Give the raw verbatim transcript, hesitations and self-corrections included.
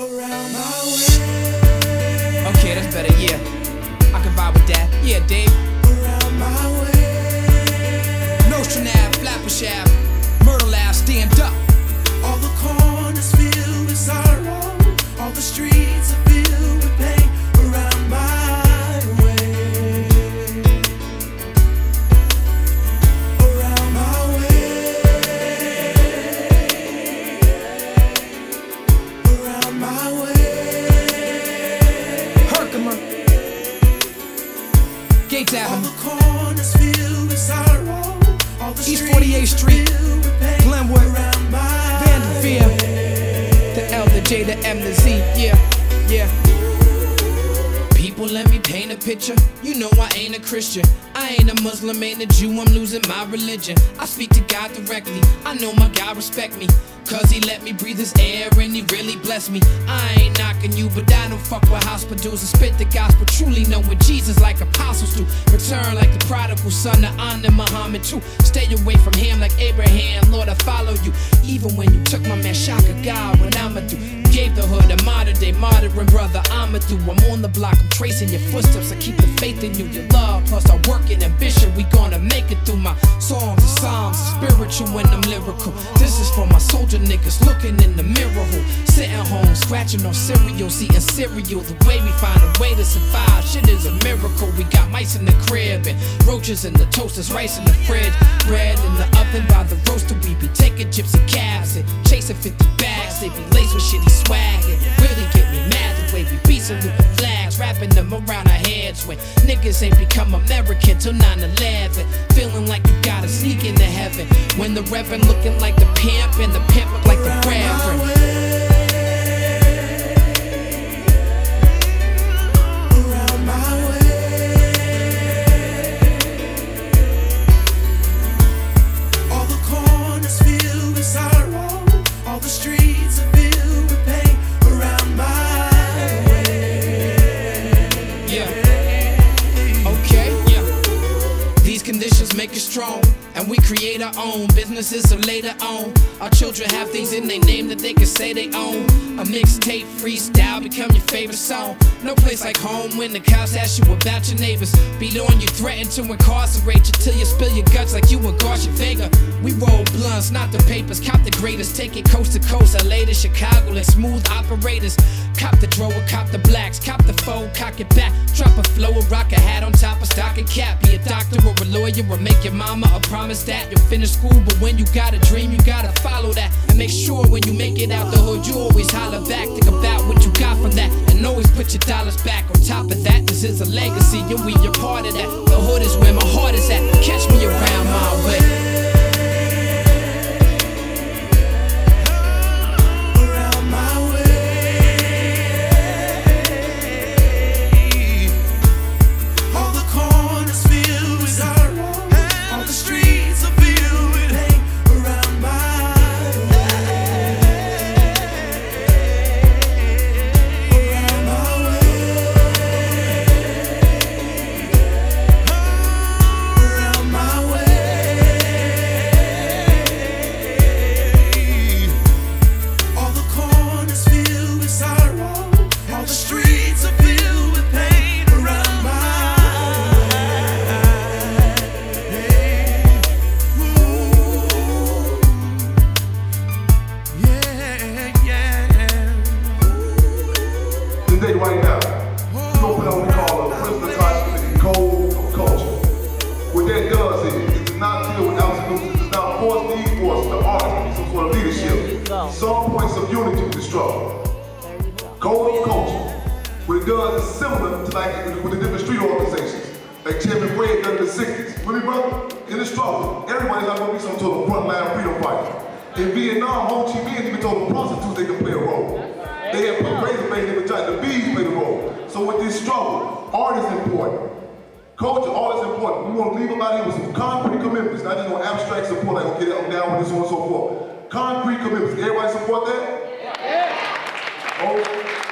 Around my way. Okay, that's better, yeah. I can vibe with that. Yeah, Dave. Around my way. Nostrand Ave, Flapper Shaft, Myrtle Ave, stand up. All the corners filled with sorrow. All the streets are filled with pain. Around my way. Around my way. Around my way. Herkimer, Gates All Avenue, the corners filled with sorrow. All the East forty-eighth Street, filled with pain. Glenwood, Around my Vanderveer, way. the L, the J, the M, the Z, yeah, yeah. People, let me paint a picture. You know I ain't a Christian. I ain't a Muslim, ain't a Jew, I'm losing my religion. I speak to God directly. I know my God respect me, cause he let me breathe his air and he really blessed me. I ain't knocking you, but I don't fuck with hospitals and spit the gospel. Truly knowing Jesus like apostles do. Return like the prodigal son to honor Muhammad too. Stay away from him like Abraham. Lord, I follow you. Even when you took my man Shaka God, what I'ma do? You gave the hood a modern day martyring brother I'ma do. I'm on the block, I'm tracing your footsteps. I keep the faith in you, your love plus our work and ambition. We gonna make it through my songs and psalms, spiritual and I'm lyrical. This is for my soldier niggas looking in the mirror who sitting home scratching on cereals, eating cereal. The way we find a way to survive, shit is a miracle. We got mice in the crib and roaches in the toasters, rice in the fridge, bread in the oven by the roaster. We be taking gypsy cabs and chasing fifty bags. They be laced with shitty swag and really get me mad the way we be saluting flags, wrapping them around our heads when niggas ain't become American till nine eleven. Feeling like you gotta sneak into heaven when the reverend looking like the pimp and the pimp look like the reverend. Around my way. All the corners filled with sorrow. All the streets are filled with pain. Around my way. Yeah. Okay, yeah. These conditions make us strong, and we create our own businesses so later on our children have things in their name that they can say they own. A mixtape freestyle become your favorite song. No place like home when the cops ask you about your neighbors. Beat on you, threaten to incarcerate you till you spill your guts like you in Garcia Vega. We roll blunts, not the papers. Cop the greatest, take it coast to coast. L A to Chicago, like smooth operators. Cop the drawer, cop the blacks, cop the fold, cock it back. Drop a flow, a rock a hat on top of stocking cap. Be a doctor or a lawyer or make your mama a promise that you'll finish school. But when you got a dream, you gotta follow that. And make sure when you make it out the hood, you always holler back. Think about what you got from that, and always put your dollars back. On top of that, this is a legacy, and we are part of that. The hood is where my heart is at. Catch me around my way. Right now, we're going to put on what we call a prisoner conscience code of culture. What that does is, it does not deal with absolutes, it does not force the force the art, some sort of leadership. Some points of unity with the struggle. Code of culture. What it does is similar to like with the different street organizations. Like Chairman Fred done in the sixties. Really, brother? In the struggle, everybody's not going to be some sort of frontline freedom fighter. In Vietnam, Ho Chi Minh even told the prostitutes they can play a role. They had put razor blades in the vagina, the bees play the role. So with this struggle, art is important. Culture, art is important. We want to leave about here with some concrete commitments, not just no abstract support, like, okay, I'm down with this, so on and so forth. Concrete commitments. Everybody support that? Yeah. Oh.